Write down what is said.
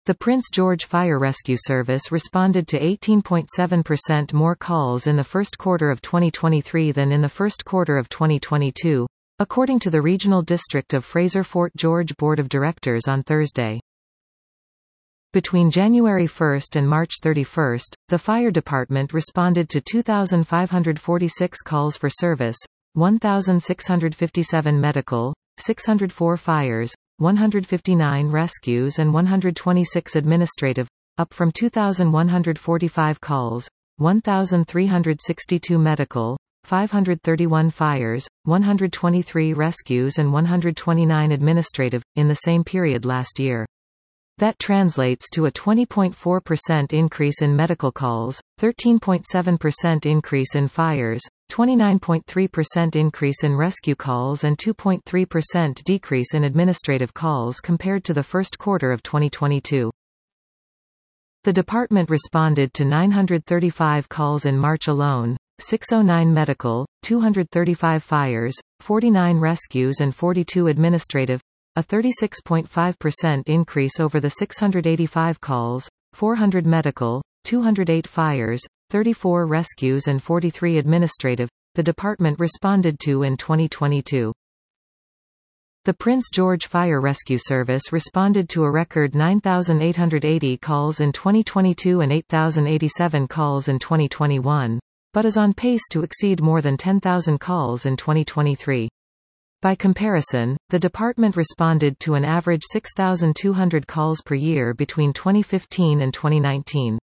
The Prince George Fire Rescue Service responded to 18.7% more calls in the first quarter of 2023 than in the first quarter of 2022, according to the Regional District of Fraser-Fort George Board of Directors on Thursday. Between January 1 and March 31, the fire department responded to 2,546 calls for service, 1,657 medical, 604 fires, 159 rescues and 126 administrative, up from 2,145 calls, 1,362 medical, 531 fires, 123 rescues and 129 administrative, in the same period last year. That translates to a 20.4% increase in medical calls, 13.7% increase in fires, 29.3% increase in rescue calls and 2.3% decrease in administrative calls compared to the first quarter of 2022. The department responded to 935 calls in March alone, 609 medical, 235 fires, 49 rescues and 42 administrative, a 36.5% increase over the 685 calls, 400 medical, 208 fires, 34 rescues and 43 administrative, the department responded to in 2022. The Prince George Fire Rescue Service responded to a record 9,880 calls in 2022 and 8,087 calls in 2021, but is on pace to exceed more than 10,000 calls in 2023. By comparison, the department responded to an average 6,200 calls per year between 2015 and 2019.